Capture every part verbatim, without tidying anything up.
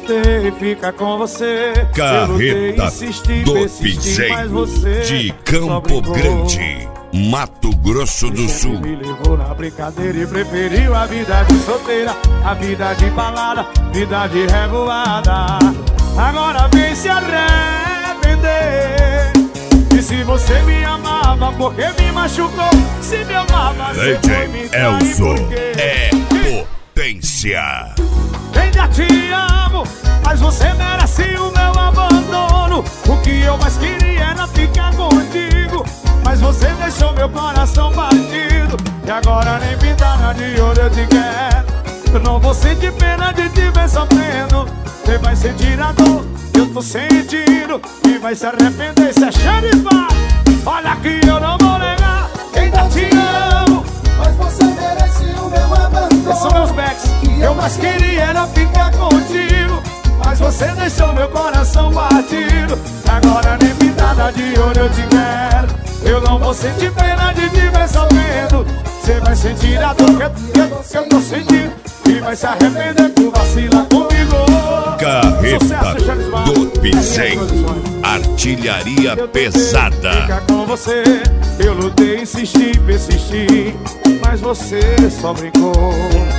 lutei, fica com você. Carreta do Piseiro de Campo Grande, Mato Grosso do Sul. Me levou na brincadeira e preferiu a vida de solteira, a vida de balada, vida de revoada. Agora vem se arrepender. E se você me amava, porque me machucou? Se me amava, você foi me trair, Elzo porque é potência. Ainda te amo, mas você merece o meu abandono. O que eu mais queria era ficar contigo, mas você deixou meu coração partido. E agora nem pintada de ouro eu te quero. Eu não vou sentir pena de te ver sofrendo. Você vai sentir a dor que eu tô sentindo e vai se arrepender. Se é xerifa, olha que eu não vou negar. Ainda te amo, mas você merece o meu abandono. esses são meus backs. Eu mais queria era ficar contigo, mas você deixou meu coração batido. Agora nem pintada de ouro eu te quero. Eu não vou sentir pena de te ver sofrendo. Você vai sentir a dor que eu, que eu, que eu tô sentindo e vai se arrepender por vacilar comigo. Carreta do Piseiro, artilharia pesada. Fica com você, eu lutei, insisti, persisti, mas você só brincou.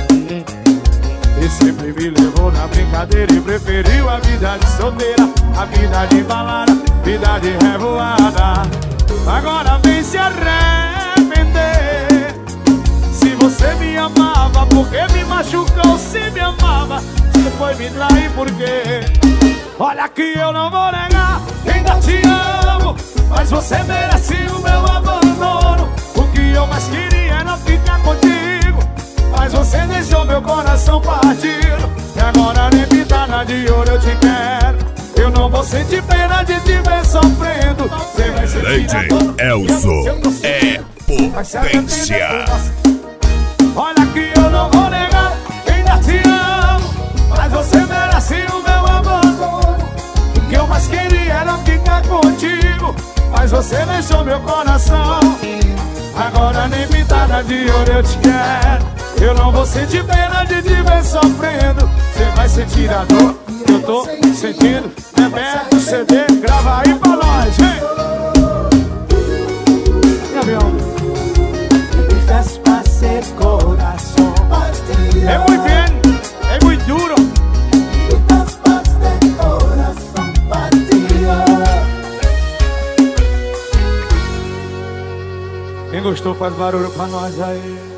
E sempre me levou na brincadeira e preferiu a vida de solteira, a vida de balada, vida de revoada. Agora vem se arrepender. Se você me amava, porque me machucou? Se me amava, você foi me trair, porque olha que eu não vou negar. Ainda te amo, mas você merece o meu abandono. O que eu mais queria era ficar contigo, mas você deixou meu coração partido. E agora nem pintada de ouro eu te quero. Eu não vou sentir pena de te ver sofrendo. Você vai sentir a dor que Elzo eu tô é potência. Olha que eu não vou negar. Ainda te amo, mas você merece o meu abandono. O que eu mais queria era ficar contigo, mas você deixou meu coração. Agora nem pintada de ouro eu te quero. Eu não vou sentir pena de te ver sofrendo. Você vai sentir a dor que eu tô sentindo. Rebeca o C D, grava aí pra nós, vem! Gabriel, é muito bem, é muito duro. Quem gostou faz barulho pra nós aí.